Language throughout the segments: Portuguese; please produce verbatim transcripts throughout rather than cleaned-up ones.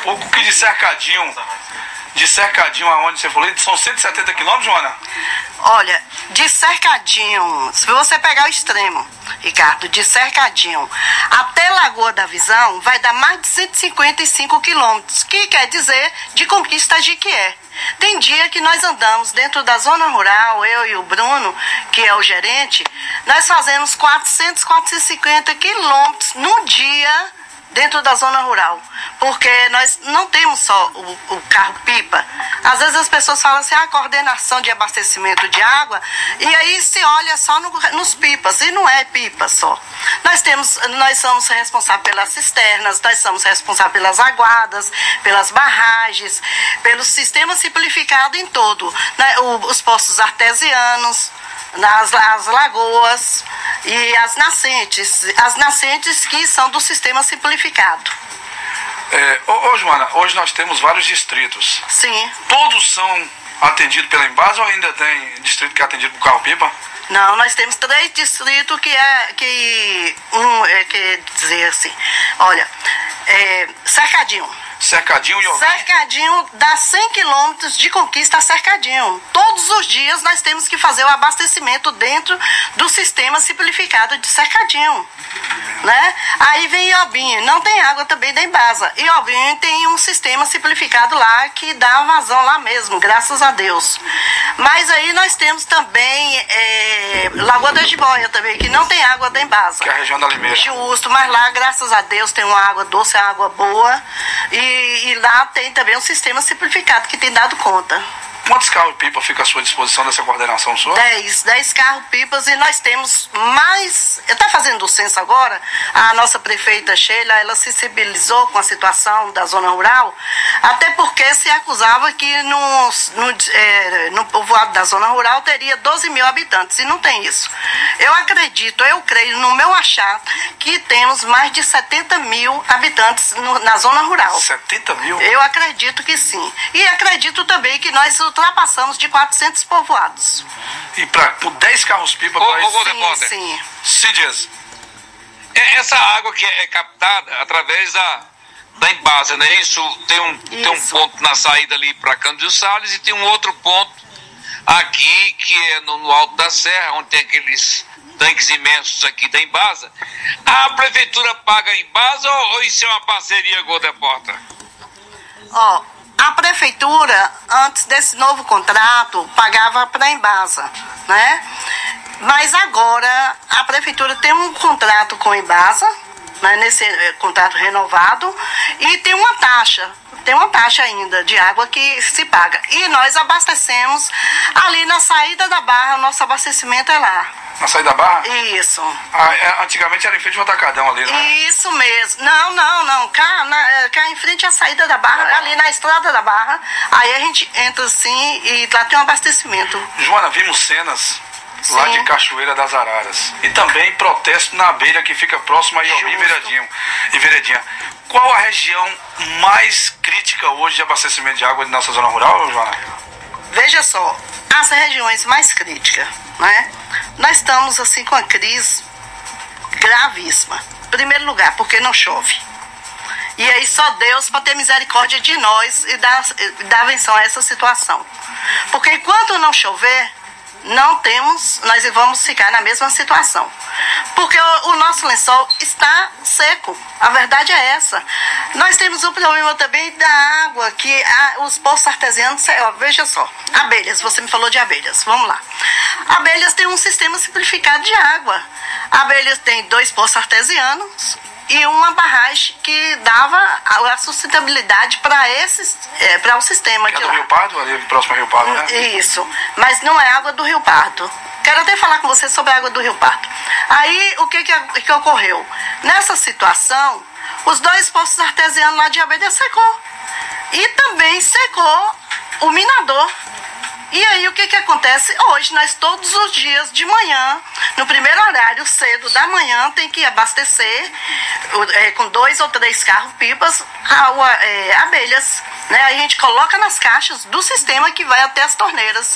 pouco que de Cercadinho, de Cercadinho aonde você falou, são cento e setenta quilômetros, Joana? Olha, de Cercadinho, se você pegar o extremo, Ricardo, de Cercadinho até Lagoa da Visão, vai dar mais de cento e cinquenta e cinco quilômetros, que quer dizer de Conquista Jiquié. Tem dia que nós andamos dentro da zona rural, eu e o Bruno, que é o gerente, nós fazemos quatrocentos, quatrocentos e cinquenta quilômetros no dia dentro da zona rural, porque nós não temos só o, o carro-pipa. Às vezes as pessoas falam assim, a coordenação de abastecimento de água, e aí se olha só no, nos pipas, e não é pipa só. Nós temos, nós somos responsáveis pelas cisternas, nós somos responsáveis pelas aguadas, pelas barragens, pelo sistema simplificado em todo, né? O, os poços artesianos, nas as lagoas e as nascentes, as nascentes que são do sistema simplificado. É, ô, ô Joana, hoje nós temos vários distritos. Sim. Todos são atendidos pela Embasa ou ainda tem distrito que é atendido por carro-pipa? Não, nós temos três distritos que é, que, um, é, quer dizer assim, olha, é, Cercadinho. Cercadinho e Obim. Cercadinho dá cem quilômetros de Conquista a Cercadinho. Todos os dias nós temos que fazer o abastecimento dentro do sistema simplificado de Cercadinho, né? Aí vem Iobim, não tem água também da Embasa. Iobim tem um sistema simplificado lá que dá vazão lá mesmo, graças a Deus. Mas aí nós temos também é, Lagoa da Jiboia também, que não tem água da Embasa. Que é a região da Limeira. Justo, mas lá, graças a Deus, tem uma água doce, uma água boa. E E, e lá tem também um sistema simplificado que tem dado conta. Quantos carros-pipa ficam à sua disposição dessa coordenação sua? Dez, dez carros-pipas e nós temos mais... Está fazendo o censo agora, a nossa prefeita Sheila, ela se sensibilizou com a situação da zona rural, até porque se acusava que no, no, é, no povoado da zona rural teria doze mil habitantes, e não tem isso. Eu acredito, eu creio, no meu achar, que temos mais de setenta mil habitantes no, na zona rural. setenta mil? Eu acredito que sim. E acredito também que nós ultrapassamos de quatrocentos povoados. E pra, por dez carros-pipa... Ô, pra ô, ô, Sim, repórter. sim. Cidias. Essa água que é captada através da, da Embasa, né? Isso tem um, tem um Isso. ponto na saída ali para Cândido Salles e tem um outro ponto aqui que é no, no Alto da Serra, onde tem aqueles tanques imensos aqui da Embasa. A prefeitura paga a Embasa ou, ou isso é uma parceria com o Repórter? Ó, a prefeitura, antes desse novo contrato, pagava para a Embasa, né? Mas agora a prefeitura tem um contrato com a Embasa, né, nesse eh, contrato renovado, e tem uma taxa, tem uma taxa ainda de água que se paga. E nós abastecemos ali na saída da Barra, o nosso abastecimento é lá. Na saída da Barra? Isso. Ah, é, antigamente era em frente ao Atacadão ali, né? Isso mesmo. Não, não, não. Cá, na, cá em frente à saída da Barra, Barra. ali na estrada da Barra. Aí a gente entra assim e lá tem um abastecimento. Joana, vimos cenas lá Sim. de Cachoeira das Araras. E também protesto na beira que fica próxima a Iobim e Justo. Veredinho, e Veredinha. Qual a região mais crítica hoje de abastecimento de água na nossa zona rural, Joana? Veja só, as regiões mais críticas, né? Nós estamos assim com a crise gravíssima. Em primeiro lugar, porque não chove. E aí só Deus para ter misericórdia de nós e dar, dar atenção a essa situação. Porque enquanto não chover, não temos, nós vamos ficar na mesma situação. Porque o, o nosso lençol está seco. A verdade é essa. Nós temos um problema também da água, que a, os poços artesianos, ó, veja só, abelhas, você me falou de abelhas, vamos lá. Abelhas tem um sistema simplificado de água. Abelhas tem dois poços artesianos e uma barragem que dava a, a sustentabilidade para esses, é, para o sistema Que é de do lá. Rio Pardo, ali próximo ao Rio Pardo, né? Isso, mas não é água do Rio Pardo. Quero até falar com você sobre a água do Rio Pardo. Aí, o que, que, que ocorreu? Nessa situação, os dois poços artesianos lá de abelha secou. E também secou o minador. E aí, o que, que acontece? Hoje, nós todos os dias de manhã, no primeiro horário, cedo da manhã, tem que abastecer é, com dois ou três carros-pipas é, abelhas. Né? A gente coloca nas caixas do sistema que vai até as torneiras.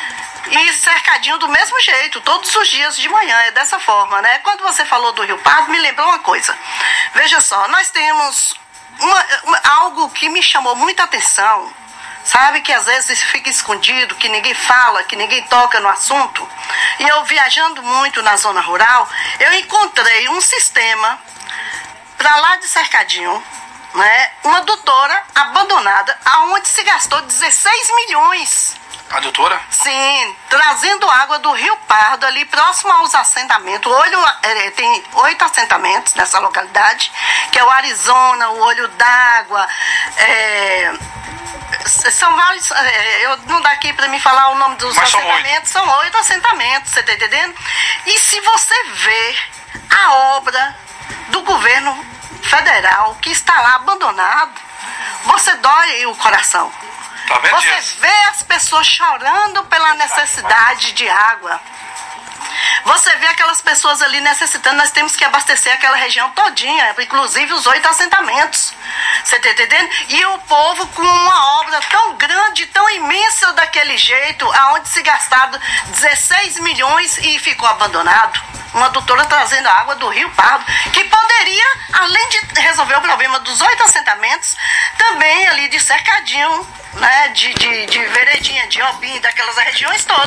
E cercadinho do mesmo jeito, todos os dias de manhã, é dessa forma, né? Quando você falou do Rio Pardo, me lembrou uma coisa. Veja só, nós temos uma, uma, algo que me chamou muita atenção, sabe, que às vezes fica escondido, que ninguém fala, que ninguém toca no assunto. E eu viajando muito na zona rural, eu encontrei um sistema para lá de Cercadinho, né, uma adutora abandonada, aonde se gastou dezesseis milhões. Adutora? Sim, trazendo água do Rio Pardo, ali próximo aos assentamentos. O olho, é, tem oito assentamentos nessa localidade, que é o Arizona, o Olho d'Água, é, são vários, é, eu não dá aqui para me falar o nome dos Mas assentamentos, são oito. são oito assentamentos, você tá entendendo? E se você vê a obra do governo federal que está lá abandonado, você dói o coração. Tá vendo Você isso? vê as pessoas chorando pela necessidade de água. Você vê aquelas pessoas ali necessitando, nós temos que abastecer aquela região todinha, inclusive os oito assentamentos. Você tá entendendo? E o povo com uma obra tão grande, tão imensa daquele jeito, aonde se gastaram dezesseis milhões e ficou abandonado. Uma doutora trazendo a água do Rio Pardo, que poderia, além de resolver o problema dos oito assentamentos, também ali de Cercadinho, né, de, de, de Veredinha, de Obim, daquelas regiões todas.